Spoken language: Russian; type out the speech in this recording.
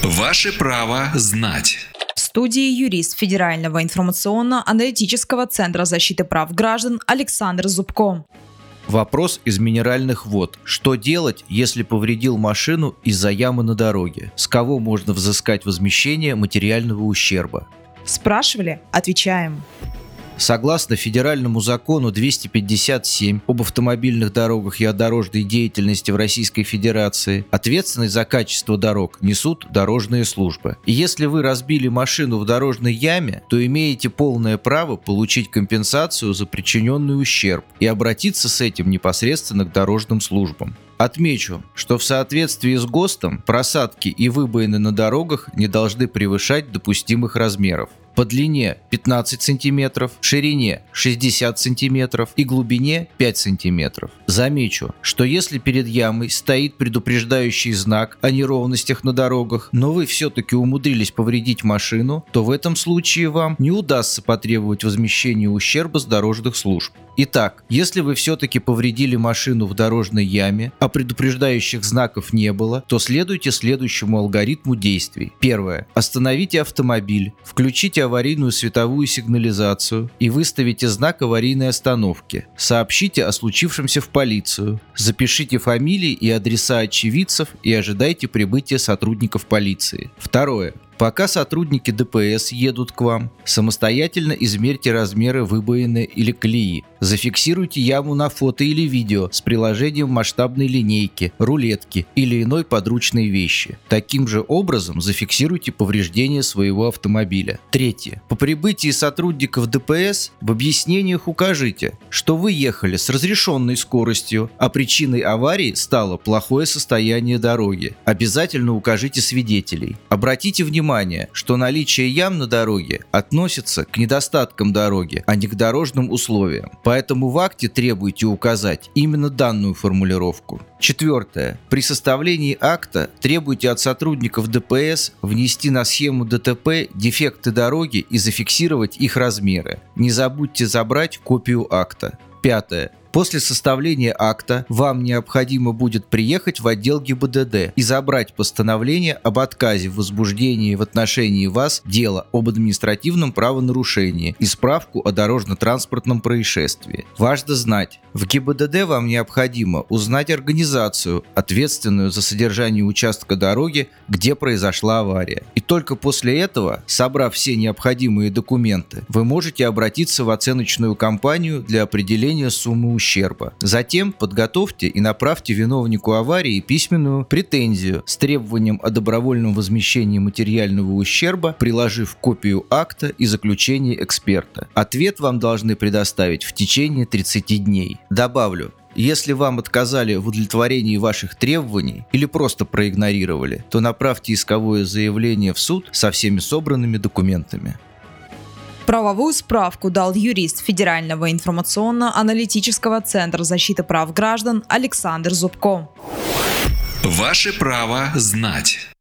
Ваше право знать. В студии юрист Федерального информационно-аналитического центра защиты прав граждан Александр Зубко. Вопрос из минеральных вод. Что делать, если повредил машину из-за ямы на дороге? С кого можно взыскать возмещение материального ущерба? Спрашивали? Отвечаем. Согласно федеральному закону 257 об автомобильных дорогах и о дорожной деятельности в Российской Федерации, ответственность за качество дорог несут дорожные службы. И если вы разбили машину в дорожной яме, то имеете полное право получить компенсацию за причиненный ущерб и обратиться с этим непосредственно к дорожным службам. Отмечу, что в соответствии с ГОСТом просадки и выбоины на дорогах не должны превышать допустимых размеров. По длине 15 см, ширине 60 см и глубине 5 см. Замечу, что если перед ямой стоит предупреждающий знак о неровностях на дорогах, но вы все-таки умудрились повредить машину, то в этом случае вам не удастся потребовать возмещения ущерба с дорожных служб. Итак, если вы все-таки повредили машину в дорожной яме, а предупреждающих знаков не было, то следуйте следующему алгоритму действий. Первое. Остановите автомобиль, включите аварийную световую сигнализацию и выставите знак аварийной остановки. Сообщите о случившемся в полицию. Запишите фамилии и адреса очевидцев и ожидайте прибытия сотрудников полиции. Второе. Пока сотрудники ДПС едут к вам, самостоятельно измерьте размеры выбоины или колеи. Зафиксируйте яму на фото или видео с приложением масштабной линейки, рулетки или иной подручной вещи. Таким же образом зафиксируйте повреждения своего автомобиля. Третье. По прибытии сотрудников ДПС в объяснениях укажите, что вы ехали с разрешенной скоростью, а причиной аварии стало плохое состояние дороги. Обязательно укажите свидетелей. Обратите внимание, что наличие ям на дороге относится к недостаткам дороги, а не к дорожным условиям. Поэтому в акте требуйте указать именно данную формулировку. Четвертое. При составлении акта требуйте от сотрудников ДПС внести на схему ДТП дефекты дороги и зафиксировать их размеры. Не забудьте забрать копию акта. Пятое. После составления акта вам необходимо будет приехать в отдел ГИБДД и забрать постановление об отказе в возбуждении в отношении вас дела об административном правонарушении и справку о дорожно-транспортном происшествии. Важно знать, в ГИБДД вам необходимо узнать организацию, ответственную за содержание участка дороги, где произошла авария. И только после этого, собрав все необходимые документы, вы можете обратиться в оценочную компанию для определения суммы ущерба. Затем подготовьте и направьте виновнику аварии письменную претензию с требованием о добровольном возмещении материального ущерба, приложив копию акта и заключение эксперта. Ответ вам должны предоставить в течение 30 дней. Добавлю, если вам отказали в удовлетворении ваших требований или просто проигнорировали, то направьте исковое заявление в суд со всеми собранными документами. Правовую справку дал юрист Федерального информационно-аналитического центра защиты прав граждан Александр Зубко. Ваше право знать.